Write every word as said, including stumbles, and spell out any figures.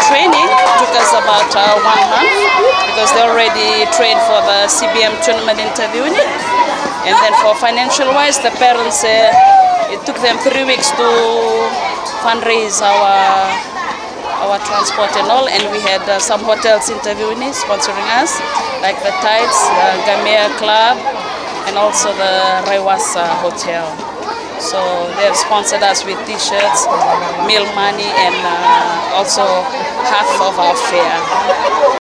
training took us about uh, one month because they already trained for the C B M tournament interviewing. And then for financial wise, the parents, uh, it took them three weeks to fundraise our our transport and all, and we had uh, some hotels interviewing us, sponsoring us, like the Tides, the Gamea Club, and also the Rewasa Hotel. So they have sponsored us with t-shirts, meal money, and uh, also half of our fare.